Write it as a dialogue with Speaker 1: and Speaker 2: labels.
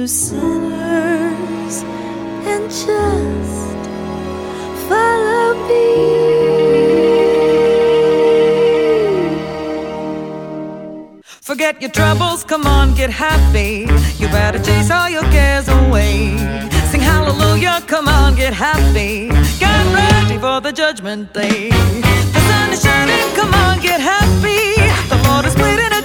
Speaker 1: sinners and just follow me.
Speaker 2: Forget your troubles, come on, get happy. You better chase all your cares away. Sing hallelujah, come on, get happy. Get ready for the judgment day. The sun is shining, come on, get happy. The Lord is pleading